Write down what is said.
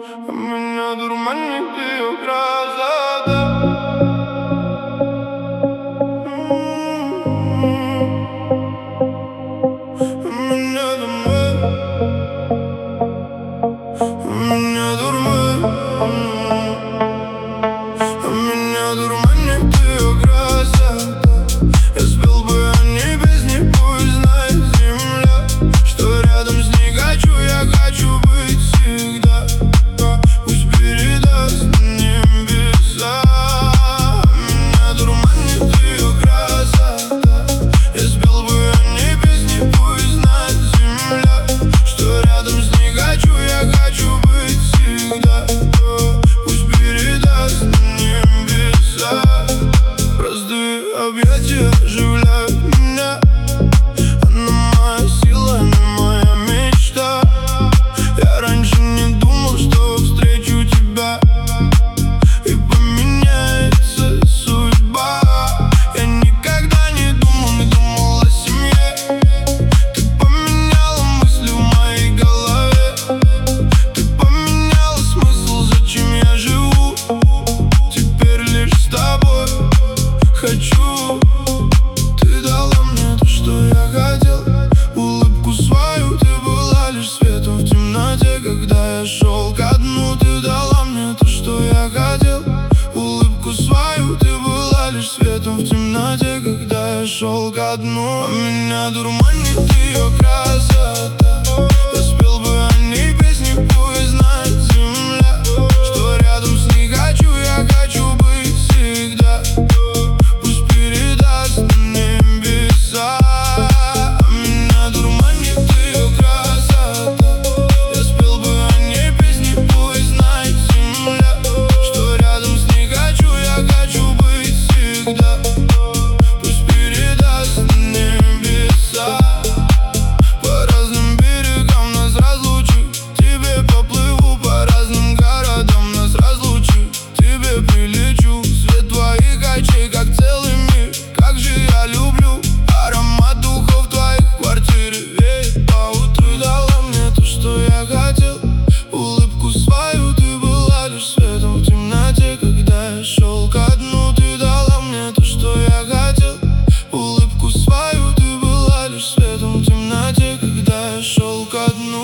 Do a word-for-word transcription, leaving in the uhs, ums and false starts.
Меня дурманит ее красота. Меня дурманит, меня дурманит, меня дурманит ее красота. Я спел бы о ней, без ней пусть знает земля, что рядом с ней хочу, я хочу быть всегда. Пусть передаст небеса. Меня дурманит ее красота. Я спел бы о ней, без ней пусть знает земля, что рядом с ней хочу, я хочу быть всегда. Пусть передаст небеса. Простые объятия оживляют меня. Она моя сила, она моя мечта. Я раньше не думал, что встречу тебя и поменяется судьба. Я никогда не думал, не думал о семье. Ты поменяла мысли в моей голове. Ты поменяла смысл, зачем я живу. Теперь лишь с тобой хочу. Ты дала мне то, что я хотел. Улыбку свою, ты была лишь светом в темноте. Когда я шел ко дну, ты дала мне то, что я хотел. Улыбку свою, ты была лишь светом в темноте. Когда я шел ко дну, а меня дурманит ее красота. Я спел бы о ней, песни пусть знает земля, что рядом с ней хочу, я хочу быть всегда. Пусть передаст небеса. Меня дурманит ее красота. Я спел бы о ней, песни пусть знает земля, что рядом с ней хочу, я хочу быть всегда. Пусть передаст небеса. По разным берегам нас разлучит, тебе поплыву, по разным городам нас разлучит, тебе прилечу. Свет твоих очей, как целый мир. Как же я люблю аромат духов в твоих квартире. Веет по утру, дала мне то, что я хотел. Улыбку свою, ты была лишь светом в темноте. Когда я шел ко дну, ты дала мне то, что я хотел. Улыбку свою, ты была лишь светом в темноте. Когда я шел ко дну.